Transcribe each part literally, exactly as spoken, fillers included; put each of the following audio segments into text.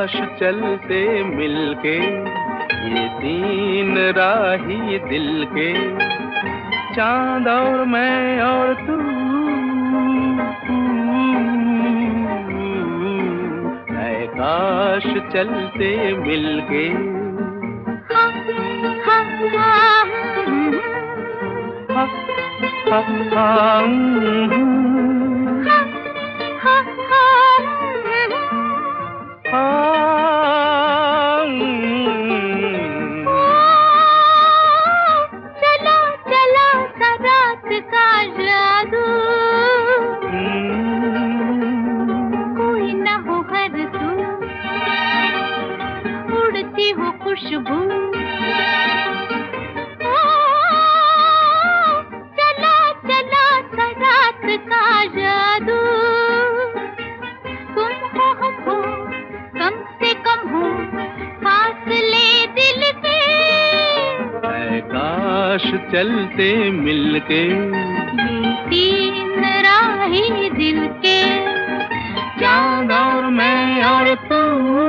काश चलते मिलके ये तीन राही दिल के, चांद और मैं और तू, ऐ काश चलते मिलके। हा, हा, हा, हा, हा, हा, हा, हा, चला चला सा रात का जादू, कोई न हो हर सू, उड़ती हो खुशबू। चला चला सा रात का जादू, तुम हो हम हो कम से कम हो फासले दिल के, ऐ काश चलते मिलके ये तीन राही दिल के, चांद और मैं और तू,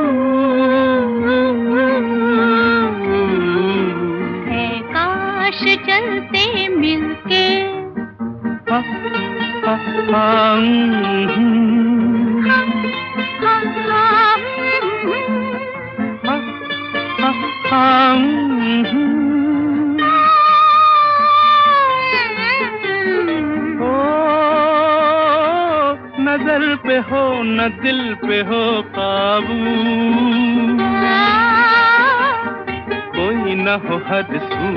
है काश चलते मिलके। हा, हा, हा, हा, हा, हा, हा, हा, नजर पे हो न दिल पे हो काबू, कोई न हो हद सू,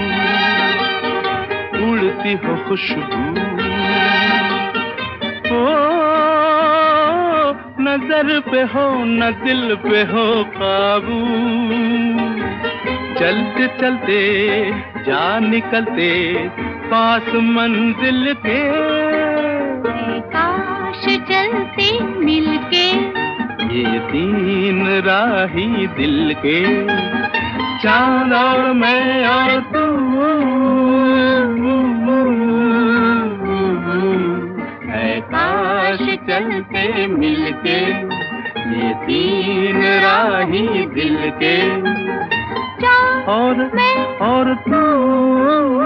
उड़ती हो खुशबू। ओ नजर पे हो न दिल पे हो काबू, चलते चलते जा निकलते पास मंजिल के, काश चलते मिलके ये तीन राही दिल के, चांद और मैं और तू, है काश चलते मिलके ये तीन राही दिल के, और मैं और तू।